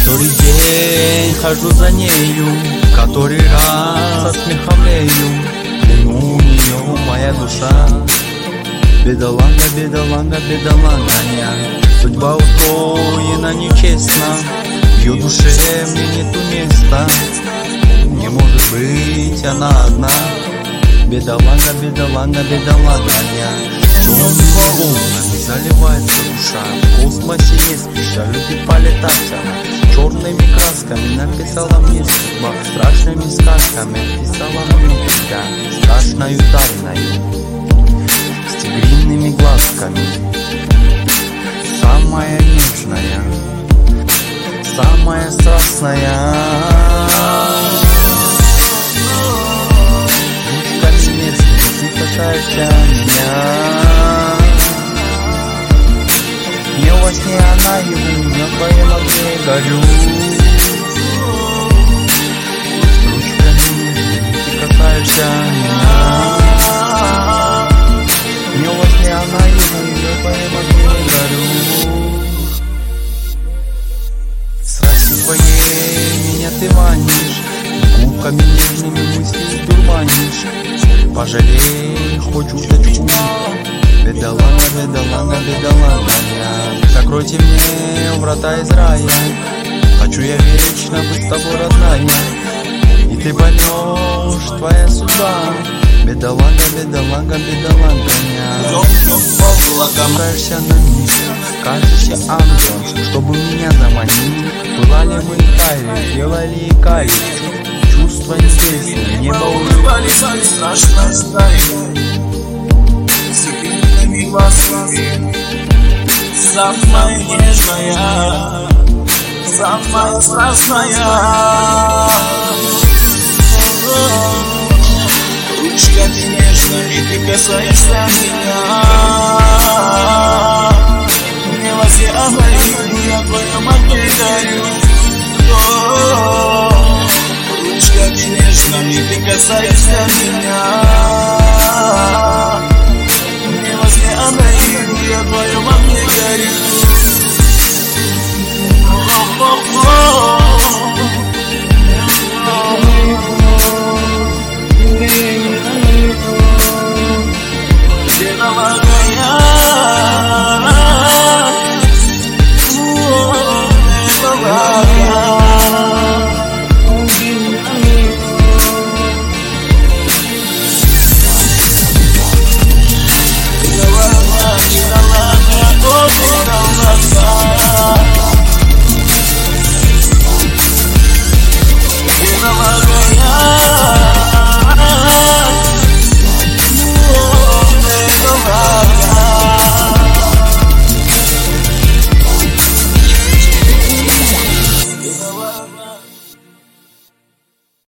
Который день хожу за нею, который раз со смехом лею. Ну, у нее моя душа. Бедолага, бедолага, бедолага я. Судьба устроена нечестно, в ее душе мне нету места. Не может быть она одна. Бедолага, бедолага, бедолага я. Черными волнами заливается душа. В космосе есть пища, любит полетать она. Черными красками написала мне судьба. Страшными сказками писала мне тебя. Страшною тайною, с тигриными глазками. Самая нежная, самая страстная. Ручками нежными ты касаешься меня. Мне во сне она его, на твоем огне горю. Ручками нежными ты касаешься меня. Мне во сне она его, на твоем огне горю. Страстью твоей меня ты манишь, губками нежными мысли дурманишь. Пожалей хоть чуточку. Бедолага, бедолага, бедолага я. Закройте мне врата из рая. Хочу я вечно быть с тобой, родная. И ты поймешь, твоя судьба. Бедолага, бедолага, бедолага я. Спускаешься на низ, кажешься ангелом, чтобы меня заманить. Пылали мы тайны, делали икали. Чувства небесные, небо улыбались. Страшно стали секретными глазами. Самая нежная, самая страшная. Ручками нежными ты касаешься меня. Мне во сне горю, я в твоем огне горю. Ручками нежными ты касаешься меня.